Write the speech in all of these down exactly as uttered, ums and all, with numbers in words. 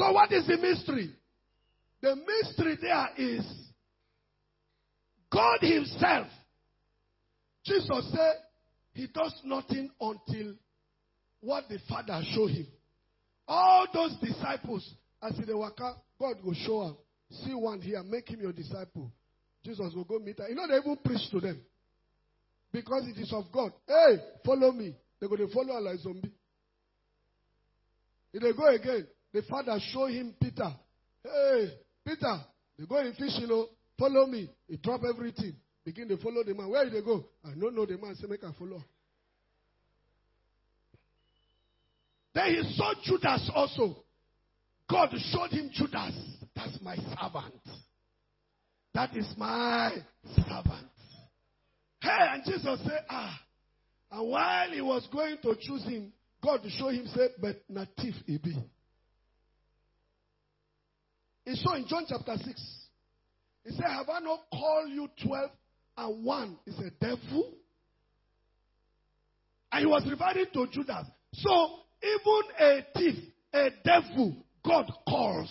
So what is the mystery? The mystery there is God himself. Jesus said he does nothing until what the Father show him. All those disciples, as in the waka, God will show up. See one here, make him your disciple. Jesus will go meet her. You know, they even preach to them. Because it is of God. Hey, follow me. They're going to follow her like zombie. If they go again, the Father show him Peter. Hey, Peter, they go and fish, you know. Follow me. He drop everything. Begin to follow the man. Where did they go? I don't know the man. Say, make I follow. Then he saw Judas also. God showed him Judas. That's my servant. That is my servant. Hey, and Jesus said, ah. And while he was going to choose him, God showed him, said, but native he be. He saw in John chapter six. He said, have I not called you twelve and one is a devil? And he was referring to Judas. So, even a thief, a devil, God calls.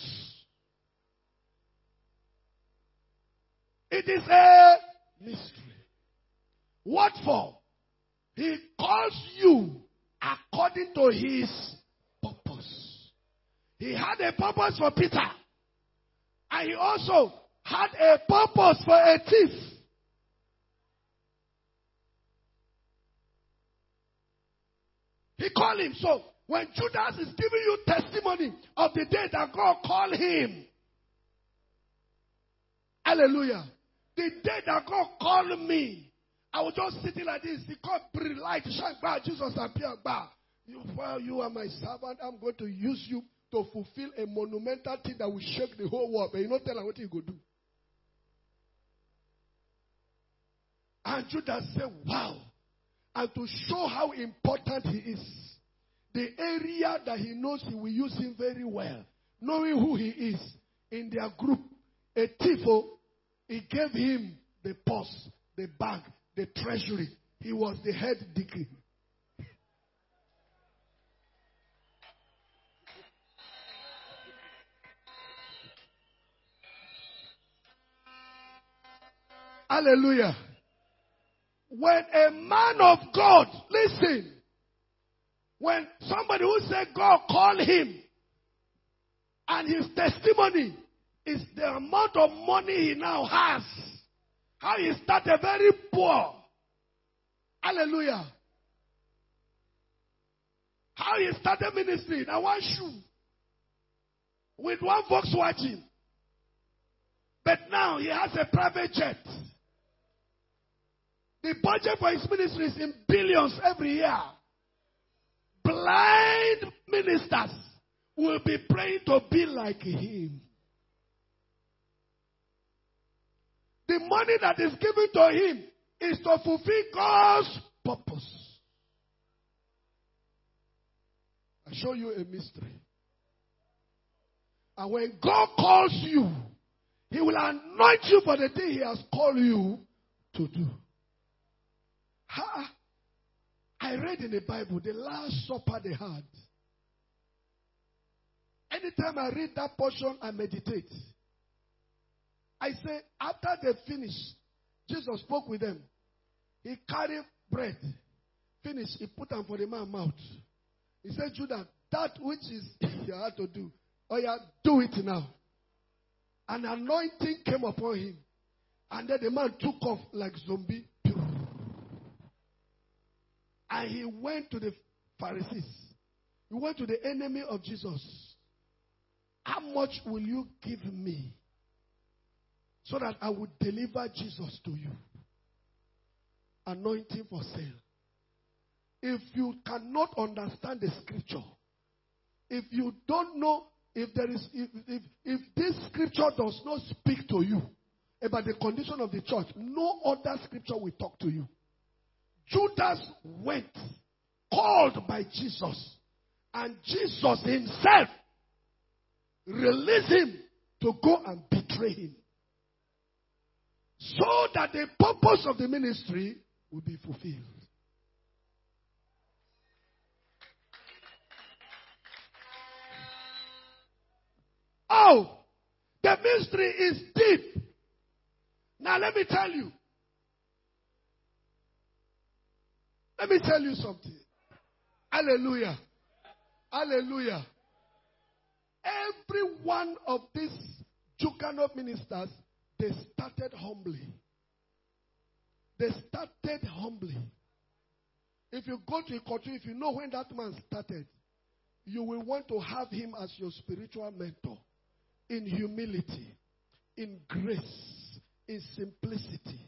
It is a mystery. What for? He calls you according to his purpose. He had a purpose for Peter. And he also had a purpose for a thief. He called him. So, when Judas is giving you testimony of the day that God called him. Hallelujah. The day that God called me. I was just sitting like this. He called bring light, shine by Jesus appeared by. You, well, you are my servant. I'm going to use you to fulfill a monumental thing that will shake the whole world. But you don't tell him what you go do. And Judas said, wow. And to show how important he is, the area that he knows he will use him very well, knowing who he is in their group, a thief, he gave him the purse, the bag, the treasury. He was the head deacon. Hallelujah. When a man of God, listen, when somebody who said God called him, and his testimony is the amount of money he now has, how he started very poor. Hallelujah. How he started ministry in one shoe with one Volkswagen. But now he has a private jet. The budget for his ministry is in billions every year. Blind ministers will be praying to be like him. The money that is given to him is to fulfill God's purpose. I show you a mystery. And when God calls you, he will anoint you for the thing he has called you to do. Ha! I read in the Bible the Last Supper they had. Anytime I read that portion, I meditate. I say, after they finished, Jesus spoke with them. He carried bread. Finished. He put them for the man's mouth. He said, Judas, that which is you had to do, oh yeah, do it now. An anointing came upon him. And then the man took off like zombie. And he went to the Pharisees. He went to the enemy of Jesus. How much will you give me so that I would deliver Jesus to you? Anointing for sale. If you cannot understand the scripture, if you don't know if there is if, if, if this scripture does not speak to you about the condition of the church, no other scripture will talk to you. Judas went, called by Jesus, and Jesus himself released him to go and betray him. So that the purpose of the ministry will be fulfilled. No. The mystery is deep. Now let me tell you. Let me tell you something. Hallelujah. Hallelujah. Every one of these Juggernaut ministers, they started humbly. They started humbly. If you go to a country, if you know when that man started, you will want to have him as your spiritual mentor. In humility, in grace, in simplicity.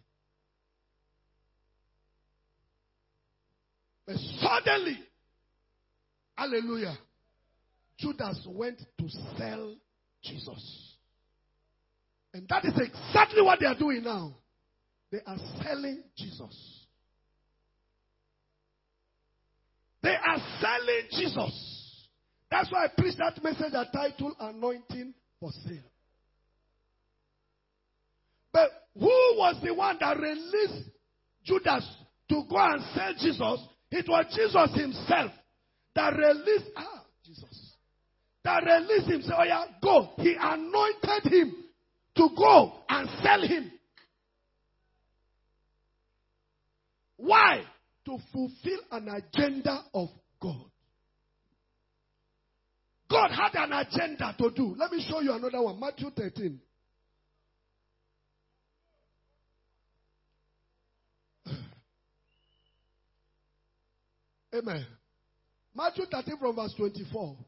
But suddenly, hallelujah, Judas went to sell Jesus. And that is exactly what they are doing now. They are selling Jesus. They are selling Jesus. That's why I preached that message I titled Anointing for Sale. But who was the one that released Judas to go and sell Jesus? It was Jesus himself that released, ah, Jesus, that released him. Say, oh yeah, go. He anointed him to go and sell him. Why? To fulfill an agenda of God. God had an agenda to do. Let me show you another one. Matthew thirteen. Amen. Matthew thirteen from verse twenty-four.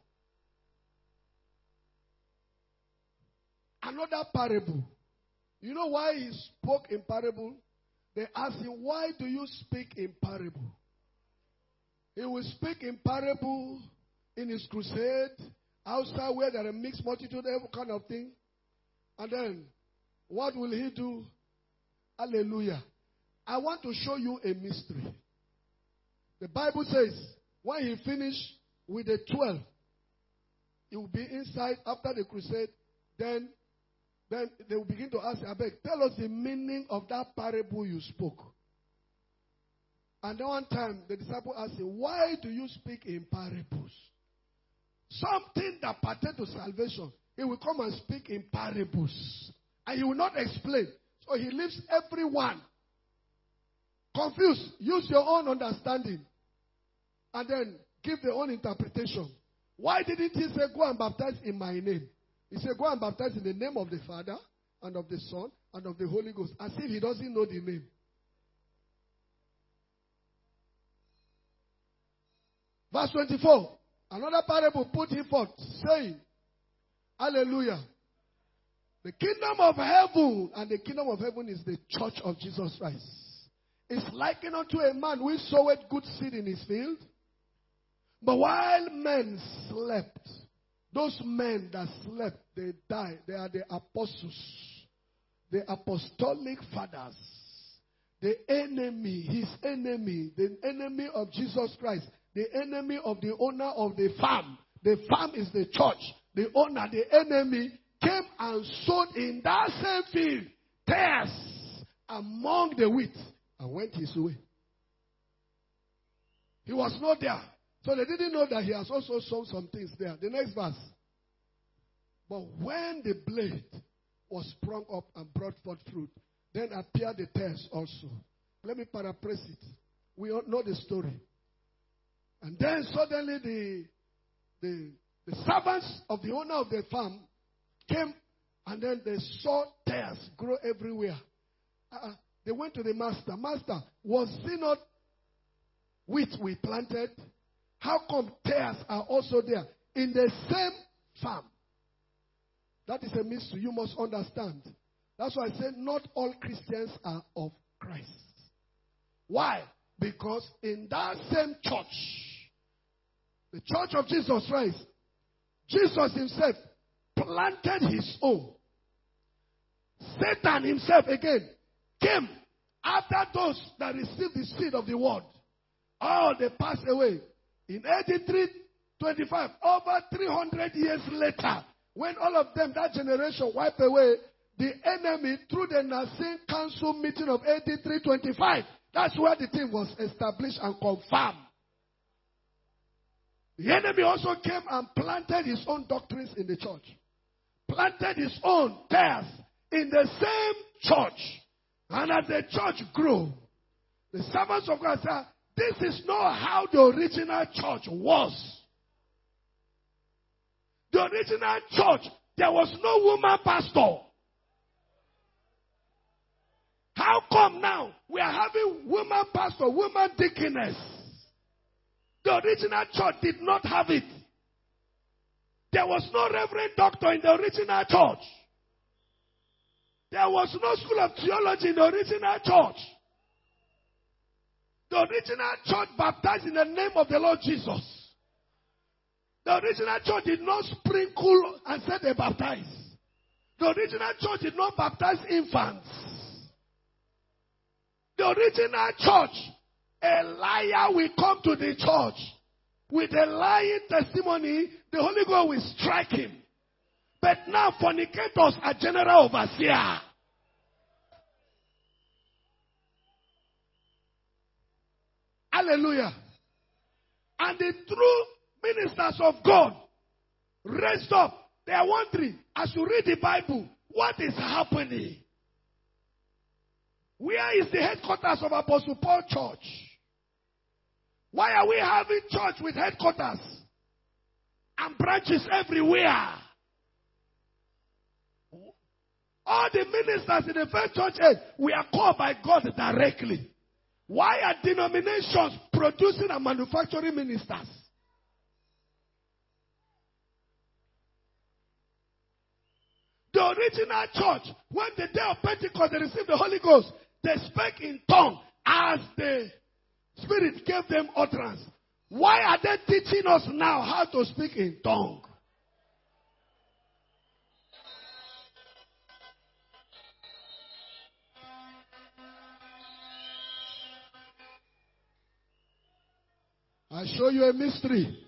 Another parable. You know why he spoke in parable? They asked him, why do you speak in parable? He will speak in parable in his crusade, outside where there are a mixed multitude, every kind of thing. And then, what will he do? Hallelujah. I want to show you a mystery. The Bible says, when he finished with the twelve, he will be inside after the crusade. Then, then they will begin to ask, I beg, tell us the meaning of that parable you spoke. And then one time, the disciple asked him, why do you speak in parables? Something that pertains to salvation, he will come and speak in parables. And he will not explain. So he leaves everyone confused. Use your own understanding. And then give their own interpretation. Why didn't he say, go and baptize in my name? He said, go and baptize in the name of the Father, and of the Son, and of the Holy Ghost. As if he doesn't know the name. Verse twenty-four. Another parable put him forth, saying, hallelujah. The kingdom of heaven, and the kingdom of heaven is the church of Jesus Christ. It's likened unto a man who sowed good seed in his field. But while men slept, those men that slept, they died. They are the apostles, the apostolic fathers, the enemy, his enemy, the enemy of Jesus Christ, the enemy of the owner of the farm. The farm is the church. The owner, the enemy, came and sowed in that same field tares among the wheat and went his way. He was not there. So they didn't know that he has also sown some things there. The next verse. But when the blade was sprung up and brought forth fruit, then appeared the tares also. Let me paraphrase it. We all know the story. And then suddenly the, the, the servants of the owner of the farm came, and then they saw tares grow everywhere. Uh, they went to the master. Master, was it not wheat we planted? How come tares are also there in the same farm? That is a mystery you must understand. That's why I said not all Christians are of Christ. Why? Because in that same church, the church of Jesus Christ, Jesus himself planted his own. Satan himself again came after those that received the seed of the word. All they passed away. In eighty-three twenty-five, over three hundred years later, when all of them, that generation, wiped away, the enemy, through the Nicene Council meeting of eighty-three twenty-five, that's where the thing was established and confirmed. The enemy also came and planted his own doctrines in the church. planted his own tares in the same church. And as the church grew, the servants of God said, this is not how the original church was. The original church, there was no woman pastor. How come now we are having woman pastor, woman deaconess? The original church did not have it. There was no reverend doctor in the original church. There was no school of theology in the original church. The original church baptized in the name of the Lord Jesus. The original church did not sprinkle and say they baptize. The original church did not baptize infants. The original church, a liar will come to the church with a lying testimony, the Holy Ghost will strike him. But now fornicators are general overseer. Hallelujah. And the true ministers of God raised up. They are wondering, as you read the Bible, what is happening? Where is the headquarters of Apostle Paul Church? Why are we having church with headquarters and branches everywhere? All the ministers in the first church age, we are called by God directly. Why are denominations producing and manufacturing ministers? The original church, when the day of Pentecost they received the Holy Ghost, they spake in tongue as the Spirit gave them utterance. Why are they teaching us now how to speak in tongue? I show you a mystery.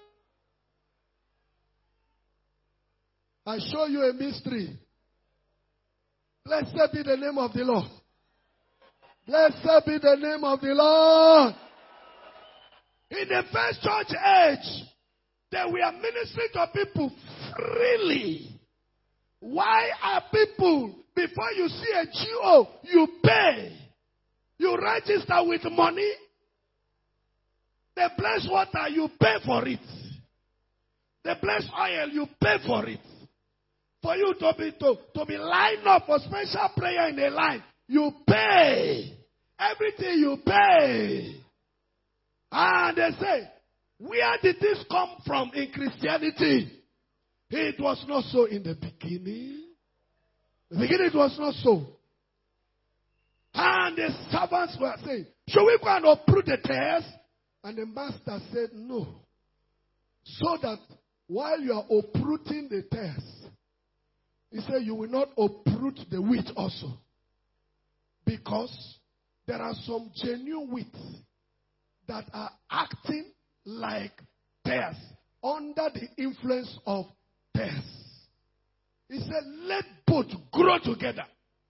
I show you a mystery. Blessed be the name of the Lord. Blessed be the name of the Lord. In the first church age, they were ministering to people freely. Why are people, before you see a G O, you pay? You register with money. The blessed water, you pay for it. The blessed oil, you pay for it. For you to be to, to be lined up for special prayer in a line, you pay. Everything you pay. And they say, where did this come from in Christianity? It was not so in the beginning. In the beginning it was not so. And the servants were saying, should we go and uproot the tares? And the master said, no. So that while you are uprooting the tares, he said, you will not uproot the wheat also. Because there are some genuine wheat that are acting like tares, under the influence of tares. He said, let both grow together.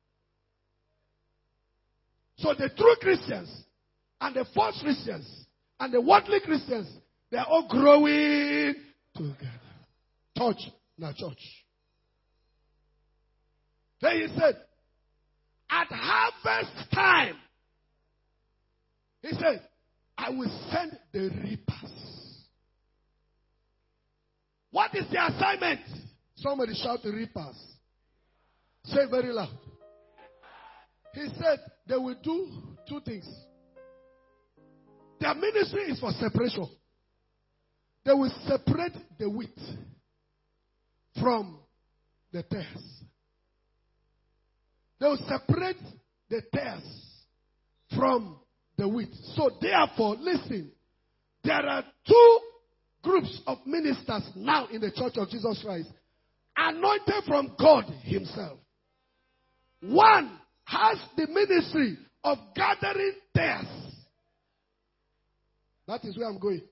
So the true Christians and the false Christians and the worldly Christians, they are all growing together. Church, not church. Then he said, at harvest time, he said, I will send the reapers. What is the assignment? Somebody shout the reapers. Say very loud. He said they will do two things. Their ministry is for separation. They will separate the wheat from the tares. They will separate the tares from the wheat. So therefore, listen, there are two groups of ministers now in the Church of Jesus Christ, anointed from God himself. One has the ministry of gathering tares. That is where I'm going.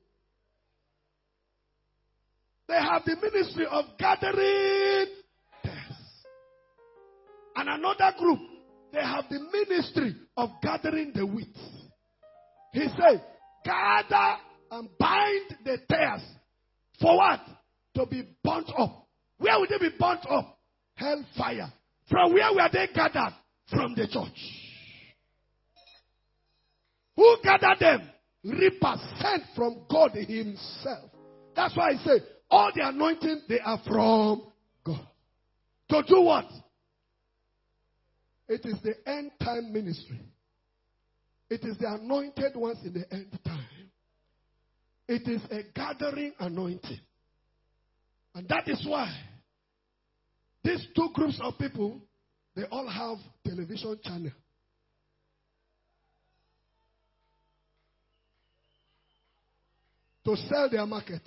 They have the ministry of gathering tares. And another group, they have the ministry of gathering the wheat. He said, gather and bind the tares. For what? To be burnt up. Where will they be burnt up? hellfire. From where were they gathered? From the church. Who gathered them? Reapers sent from God himself. That's why I say, all the anointing, they are from God. To do what? It is the end time ministry. It is the anointed ones in the end time. It is a gathering anointing. And that is why these two groups of people, they all have television channel. To sell their market.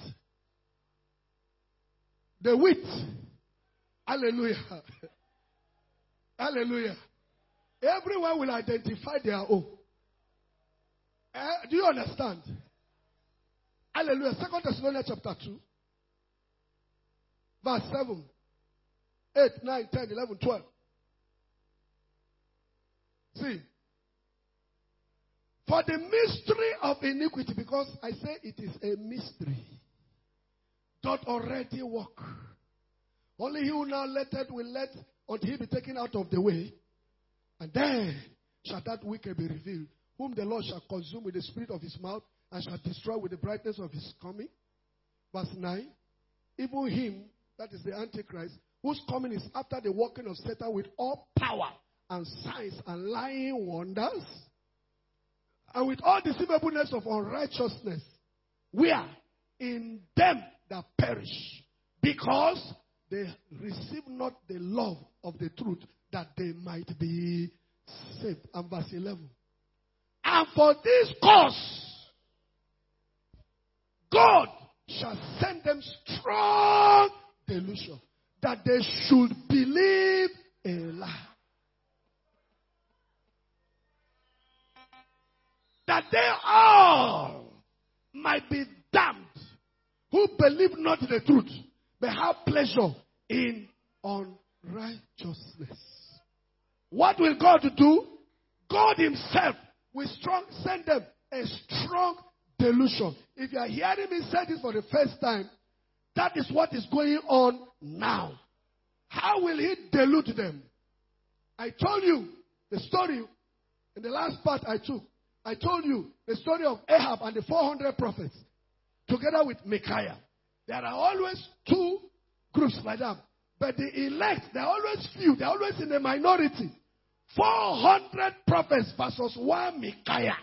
The wheat. Hallelujah. Hallelujah. Everyone will identify their own. Uh, do you understand? Hallelujah. Second Thessalonians chapter two. Verse seven. eight, nine, ten, eleven, twelve. See. For the mystery of iniquity, because I say it is a mystery, doth already work. Only he who now letteth will let until he be taken out of the way. And then shall that wicked be revealed, whom the Lord shall consume with the spirit of his mouth, and shall destroy with the brightness of his coming. Verse nine. Even him, that is the Antichrist, whose coming is after the working of Satan with all power and signs and lying wonders, and with all deceivableness of unrighteousness, we are in them that perish, because they receive not the love of the truth, that they might be saved. And verse eleven. And for this cause, God shall send them strong delusion, that they should believe a lie. That they all might be damned, who believe not the truth, but have pleasure in unrighteousness. What will God do? God himself will strong send them a strong delusion. If you are hearing me say this for the first time, that is what is going on now. How will he delude them? I told you the story in the last part I took. I told you the story of Ahab and the four hundred prophets together with Micaiah. There are always two groups like that. But the elect, they're always few. They're always in the minority. four hundred prophets versus one Micaiah.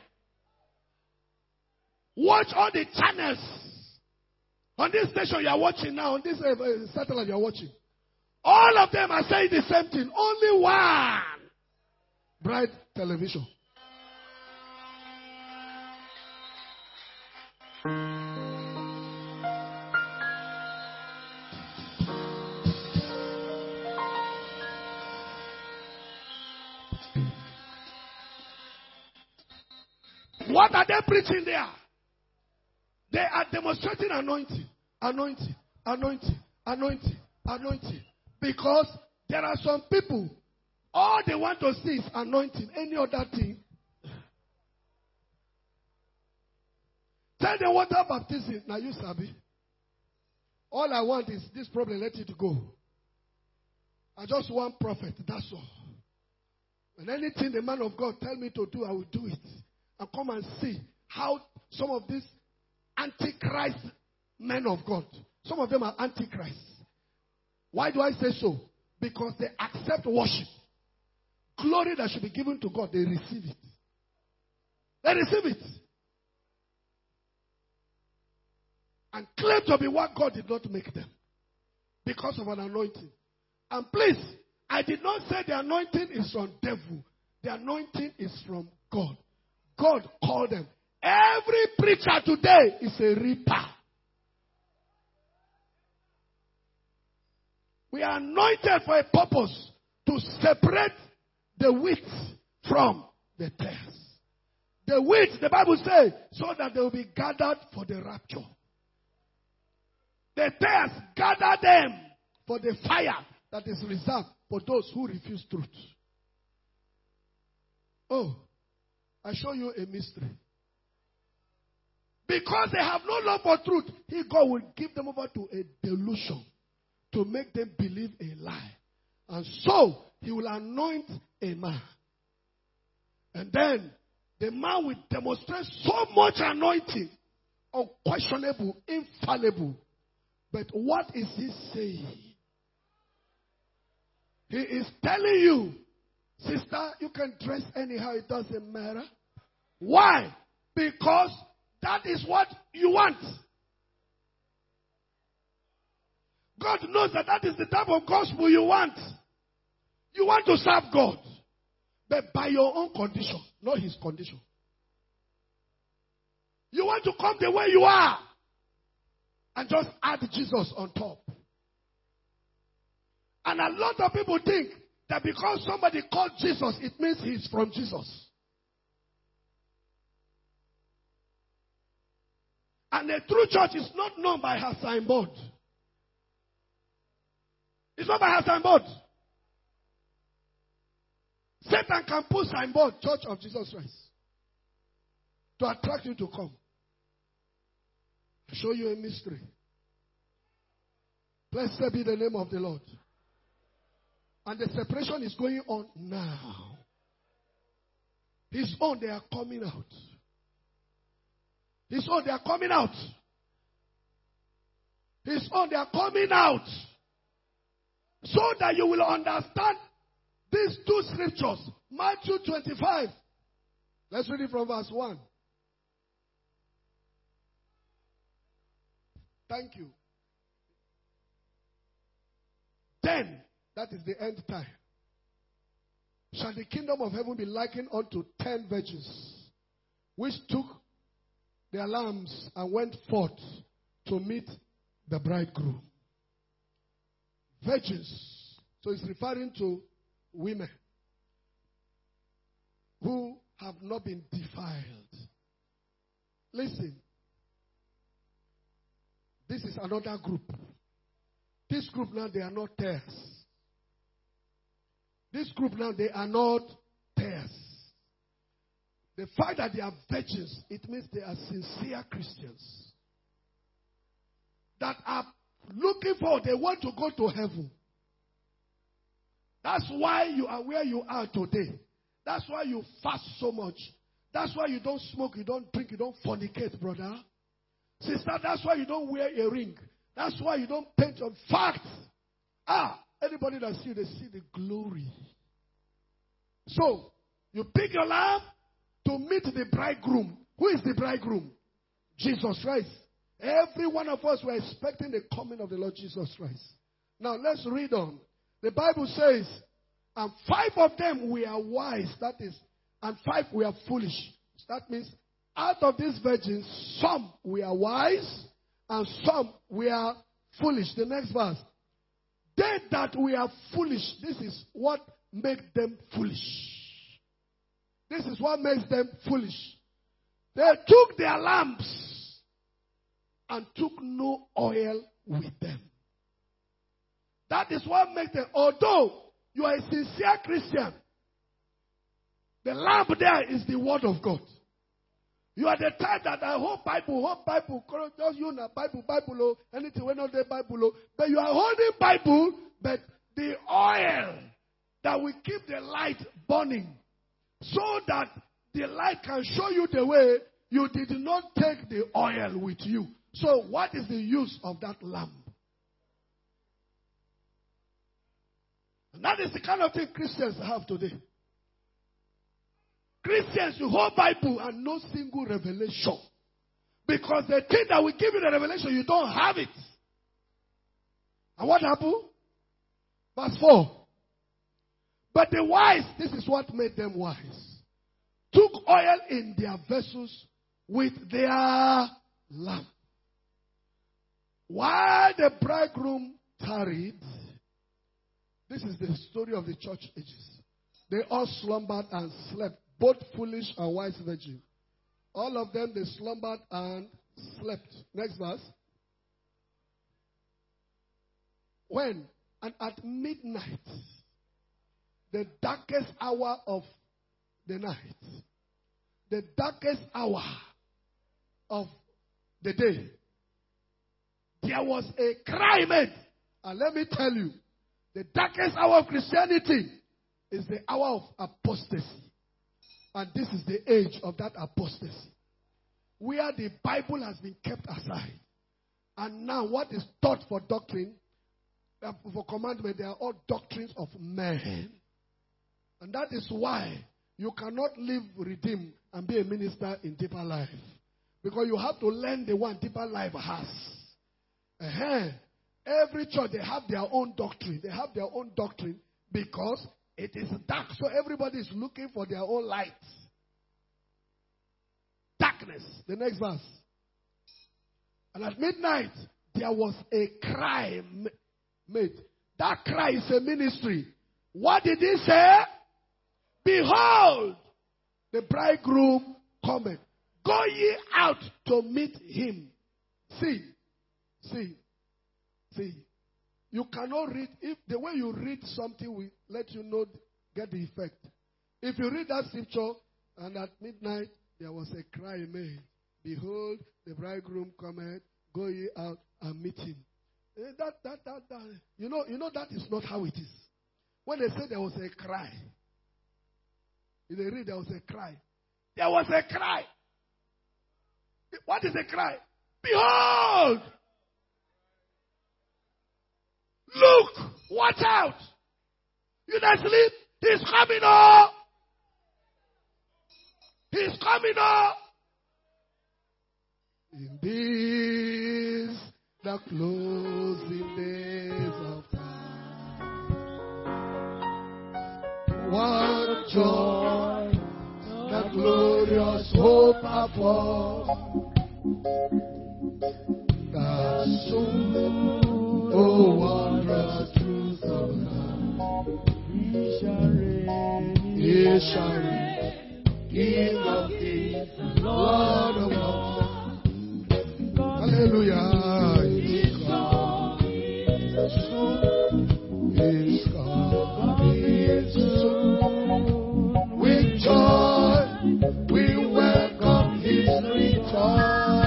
Watch all the channels. On this station you are watching now, on this uh, satellite you are watching. All of them are saying the same thing. Only one. Bright television. What are they preaching there? They are demonstrating anointing, anointing, anointing, anointing, anointing. Because there are some people, all they want to see is anointing. Any other thing. Tell them water baptism. Now you sabi. All I want is this problem, let it go. I just want prophet, that's all. And anything the man of God tell me to do, I will do it. And come and see how some of these antichrist men of God, some of them are antichrists. Why do I say so? Because they accept worship. Glory that should be given to God, they receive it. They receive it. And claim to be what God did not make them. Because of an anointing. And please, I did not say the anointing is from devil. The anointing is from God. God called them. Every preacher today is a reaper. We are anointed for a purpose, to separate the wheat from the tares. The wheat, the Bible says, so that they will be gathered for the rapture. The tares, gather them for the fire that is reserved for those who refuse truth. Oh, I show you a mystery. Because they have no love for truth, He, God, will give them over to a delusion to make them believe a lie. And so he will anoint a man. And then the man will demonstrate so much anointing, unquestionable, infallible. But what is he saying? He is telling you, sister, you can dress anyhow, it doesn't matter. Why? Because that is what you want. God knows that that is the type of gospel you want. You want to serve God, but by your own condition, not his condition. You want to come the way you are and just add Jesus on top. And a lot of people think that because somebody called Jesus, it means he's from Jesus. And the true church is not known by her signboard. It's not by her signboard. Satan can put signboard, Church of Jesus Christ, to attract you to come. I'll show you a mystery. Blessed be the name of the Lord. And the separation is going on now. His own, they are coming out. His own, they are coming out. His own, they are coming out. So that you will understand these two scriptures. Matthew twenty-five. Let's read it from verse one. Thank you. Then, that is the end time, shall the kingdom of heaven be likened unto ten virgins, which took their lamps and went forth to meet the bridegroom. Virgins. So it's referring to women who have not been defiled. Listen. This is another group. This group now, they are not tares. This group now, they are not tares. The fact that they are virgins, it means they are sincere Christians that are looking for, they want to go to heaven. That's why you are where you are today. That's why you fast so much. That's why you don't smoke, you don't drink, you don't fornicate, brother. Sister, that's why you don't wear a ring. That's why you don't paint your facts. Ah, anybody that see you, they see the glory. So, you pick your lamp to meet the bridegroom. Who is the bridegroom? Jesus Christ. Every one of us were expecting the coming of the Lord Jesus Christ. Now, let's read on. The Bible says, and five of them were wise, that is, and five were foolish. That means, out of these virgins, some were wise, and some were foolish. The next verse. They that were foolish, this is what makes them foolish. This is what makes them foolish. They took their lamps and took no oil with them. That is what makes them, although you are a sincere Christian, the lamp there is the word of God. You are the type that I hope Bible, hope Bible, just you know Bible, Bible, anything when not the Bible, but you are holding Bible, but the oil that will keep the light burning, so that the light can show you the way. You did not take the oil with you. So what is the use of that lamp? And that is the kind of thing Christians have today. Christians, you hold Bible and no single revelation. Because the thing that will give you the revelation, you don't have it. And what happened? Verse four. But the wise, this is what made them wise, took oil in their vessels with their lamp. While the bridegroom tarried, this is the story of the church ages. They all slumbered and slept, both foolish and wise virgins. All of them, they slumbered and slept. Next verse. When? And at midnight, the darkest hour of the night, the darkest hour of the day, there was a cry made. And let me tell you, The darkest hour of Christianity is the hour of apostasy. And this is the age of that apostasy, where the Bible has been kept aside. And now what is taught for doctrine, for commandment, they are all doctrines of men. And that is why you cannot live redeemed and be a minister in deeper life. Because you have to learn the one deeper life has. Uh-huh. Every church, they have their own doctrine. They have their own doctrine because it is dark. So everybody is looking for their own light. Darkness. The next verse. And at midnight, there was a cry made. That cry is a ministry. What did he say? Behold, the bridegroom cometh. Go ye out to meet him. See, see, see. You cannot read, if the way you read something will let you know, get the effect. If you read that scripture, and at midnight there was a cry made. Behold, the bridegroom cometh, go ye out and meet him. That, that, that, that, you know, you know that is not how it is. When they say there was a cry, if they read there was a cry, there was a cry. What is a cry? Behold! Look! Watch out! You that sleep, he's coming up! He's coming up! In these, the closing days of time, what joy, the glorious hope upon, the soon, oh wondrous truth of love, He shall reign, He shall reign, King of kings, Lord of lords. Hallelujah. He's coming soon. He's coming soon. With joy, we welcome His return.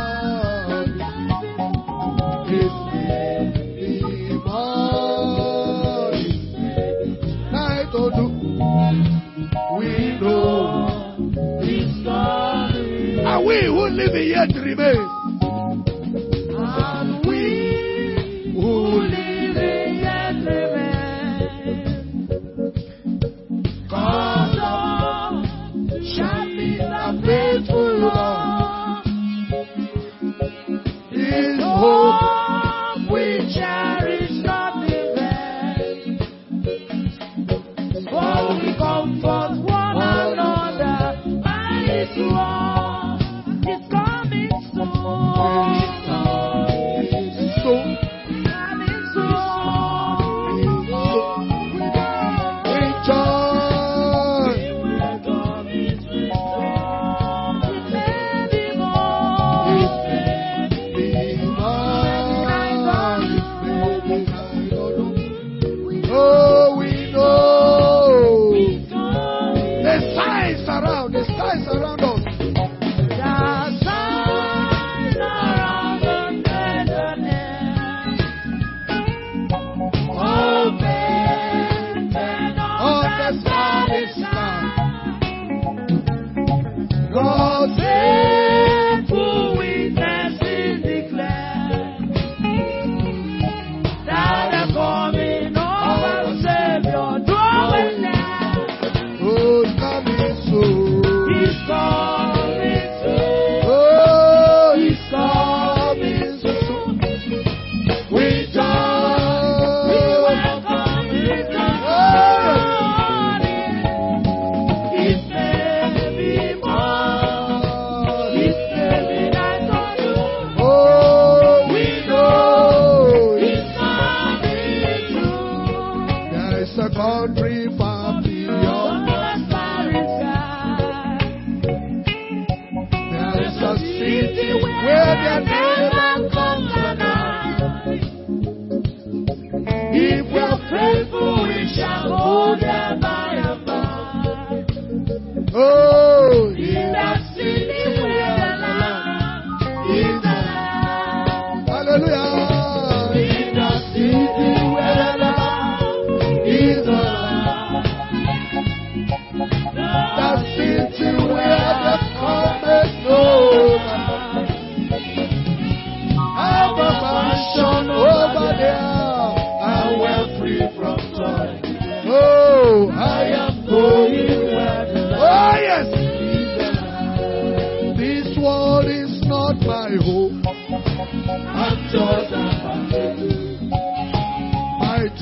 His name be born. His name is night or do. We know He's coming. Are we who live yet remain?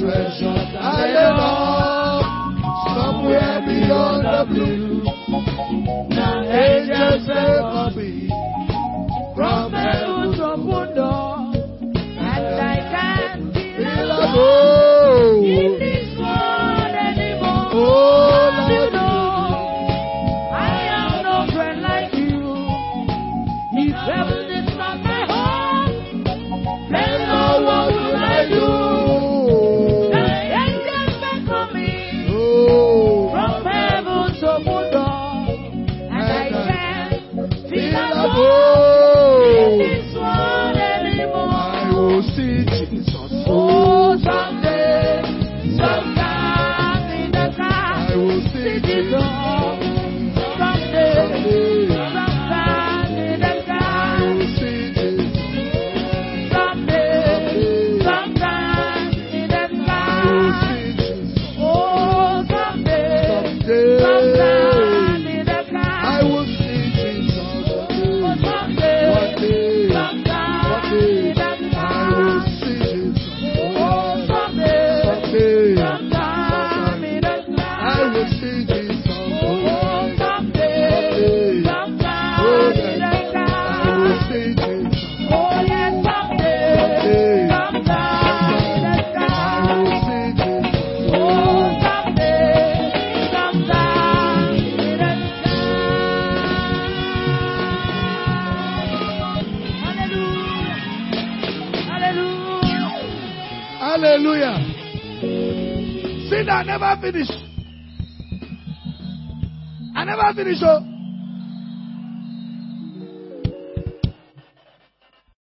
treasures are laid up somewhere beyond the blue. The angels favor me from heaven to wonder, and I can't feel alone in this world anymore. Oh, you know, I have no friend like you. If heaven is not my home, then no, what will I do? The angels favor me oh, from heaven to wonder, and I can't feel alone in this world anymore. I will see Jesus. Oh, someday, sometime in the car, I will see Jesus. Someday, sometime in the car, I will see Jesus. Someday, sometime in the car, I will see Jesus. Oh, someday, sometime in the car, I will see Jesus. Oh, someday, one day, sometime in the car, I will see Jesus. Oh, someday, someday, sometime in the car, I will see Jesus. Oh, someday, sometime in the car, I will see Jesus. Oh, yes, someday, sometime in the car, I will see Jesus. Oh, someday, sometime in the car. Hallelujah. Hallelujah. Sin I never finish. I never finish. Oh.